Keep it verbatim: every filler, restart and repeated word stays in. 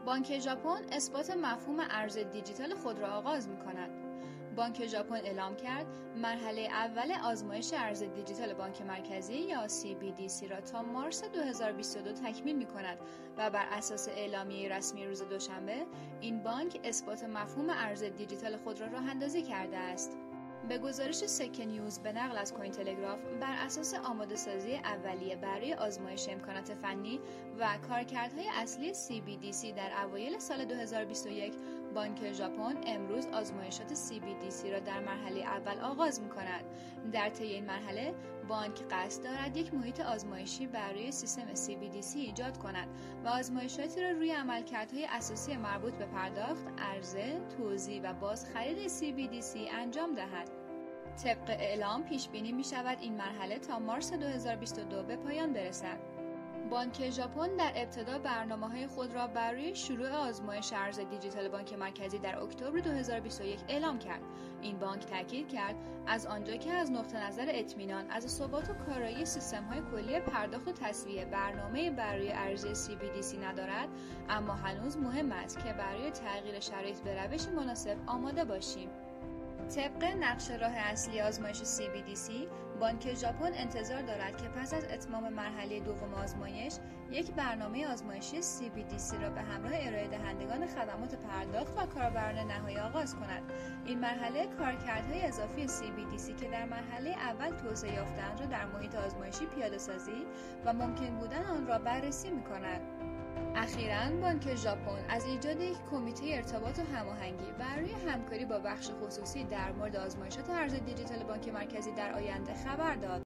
بانک ژاپن اثبات مفهوم ارز دیجیتال خود را آغاز می‌کند. بانک ژاپن اعلام کرد مرحله اول آزمایش ارز دیجیتال بانک مرکزی یا سی بی دی سی را تا مارس دو هزار و بیست و دو تکمیل می‌کند و بر اساس اعلامیه رسمی روز دوشنبه این بانک اثبات مفهوم ارز دیجیتال خود را راه‌اندازی کرده است. به گزارش سکه نیوز به نقل از کوین تلگراف، بر اساس آماده سازی اولیه برای آزمایش امکانات فنی و کارکردهای اصلی سی بی دی سی در اوایل سال دو هزار و بیست و یک، بانک ژاپن امروز آزمایشات سی بی دی سی را در مرحله اول آغاز می‌کند. در طی این مرحله، بانک قصد دارد یک محیط آزمایشی برای سیستم سی بی دی سی ایجاد کند و آزمایشاتی را روی عملکردهای اساسی مربوط به پرداخت، عرضه، توزیع و بازخرید سی بی دی سی انجام دهد. طبق اعلام پیش بینی می شود این مرحله تا مارس دو هزار و بیست و دو به پایان برسد. بانک ژاپن در ابتدا برنامه‌های خود را برای شروع آزمایش ارز دیجیتال بانک مرکزی در اکتبر دو هزار و بیست و یک اعلام کرد. این بانک تاکید کرد از آنجا که از نقطه نظر اطمینان از ثبات و کارایی سیستم‌های کلی پرداخت و تسویه برنامه برای ارزی سی بی دی سی ندارد، اما هنوز مهم است که برای تغییر شرایط به روش مناسب آماده باشیم. طبق نقشه راه اصلی آزمایش سی بی دی سی، بانک ژاپن انتظار دارد که پس از اتمام مرحله دوم آزمایش، یک برنامه آزمایشی سی بی دی سی را به همراه ارائه دهندگان خدمات پرداخت و کاربران نهایی آغاز کند. این مرحله کارکردهای اضافی سی بی دی سی که در مرحله اول توسعه یافته‌اند را در محیط آزمایشی پیاده‌سازی و ممکن بودن آن را بررسی می‌کند. اخیراً بانک ژاپن از ایجاد یک کمیته ارتباط و هماهنگی برای همکاری با بخش خصوصی در مورد آزمایشات ارز دیجیتال بانک مرکزی در آینده خبر داد.